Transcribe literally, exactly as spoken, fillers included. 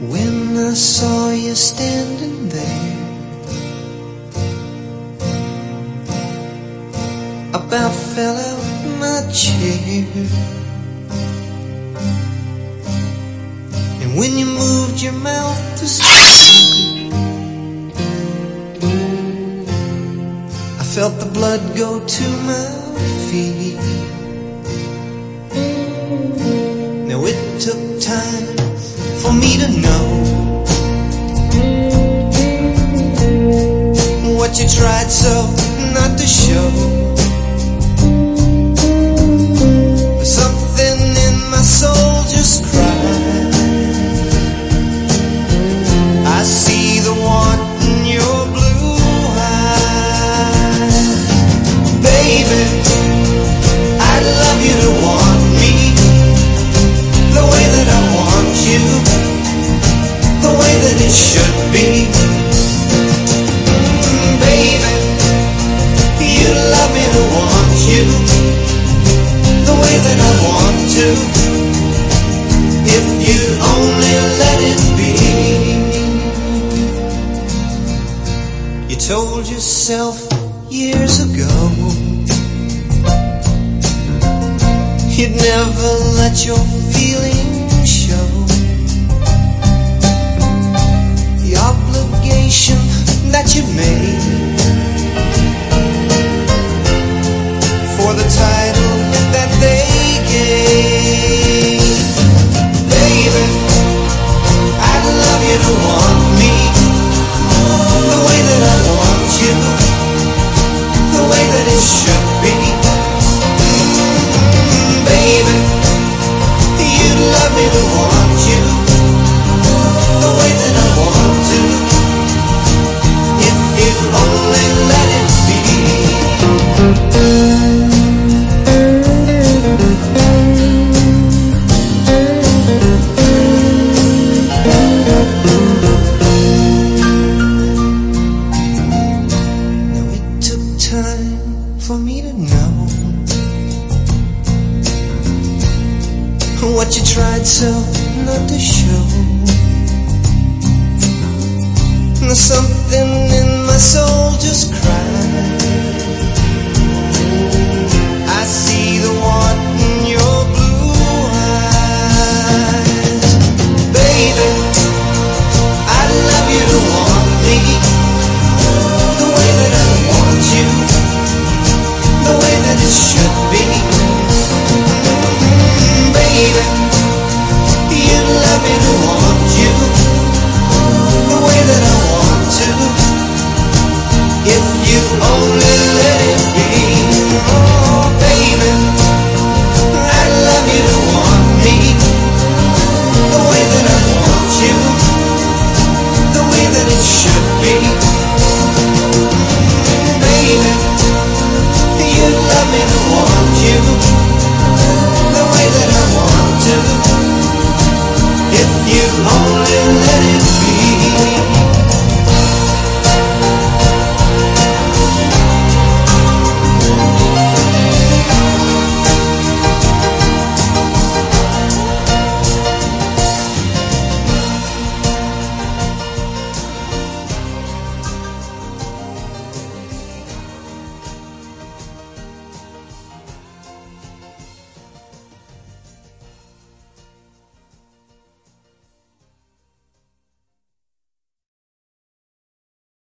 When I saw you standing there, I about fell out my chair. And when you moved your mouth to speak, I felt the blood go to my feet. Now it took time for me to know what you tried so not to show. Something in my soul just cried. I see the want in your blue eyes. Baby, I'd love you to want me the way that I want you, the way that it should be. Mm, baby, you'd love me to want you the way that I want to, if you'd only let it be. You told yourself years ago you'd never let your feelings show. The obligation that you made for the title that they gave. Baby, I'd love you to want me the way that I want you, the way that it should be. Mm, baby, you'd love me to want you the way that I want to, if you'd only let it be. For me to know what you tried so not to show. There's something in my soul just cried.